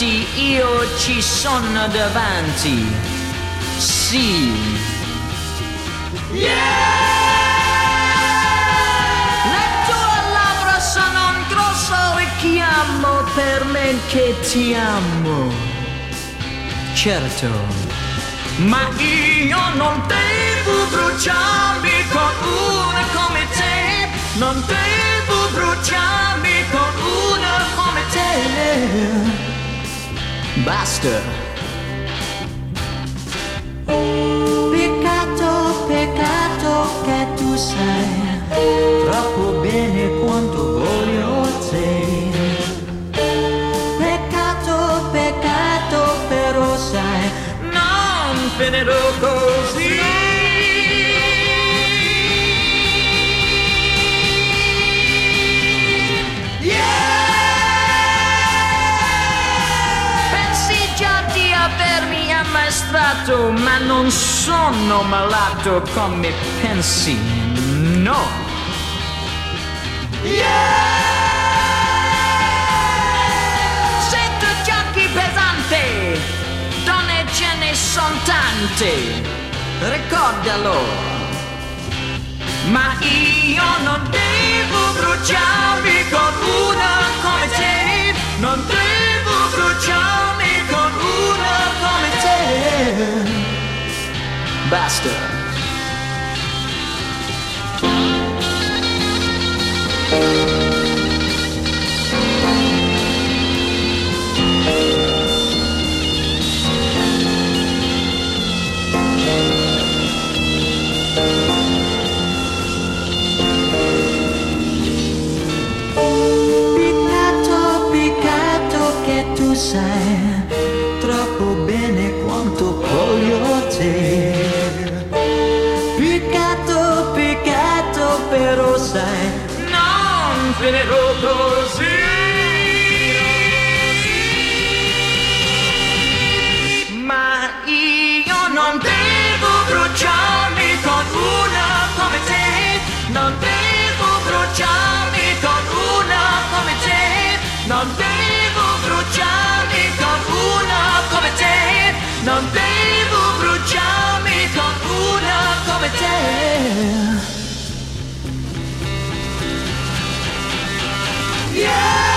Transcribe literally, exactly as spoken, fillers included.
istanti io ci sono davanti. Sì. Yeah! Le tue labbra sono un grosso richiamo per me che ti amo. Certo, ma io non devo bruciarmi con una come te. Non devo bruciarmi con una come te. Basta. Peccato, peccato che tu sai troppo bene quanto voglio te. Peccato, peccato, però sai non finirò così. Avermi ammaestrato, ma non sono malato come pensi, no. Yeah! Sento giochi pesanti, donne ce ne son tante, ricordalo. Ma io non devo bruciarmi con una come te. Non devo bruciarmi con una come te. Basta. Peccato, peccato che tu sai troppo bene quanto voglio te. Peccato, peccato, però sai non finirò così. Ma io non devo bruciarmi con una come te. Non devo bruciarmi con una come te. Non devo bruciarmi con una come te. Non devo bruciarmi con una come te. Yeah!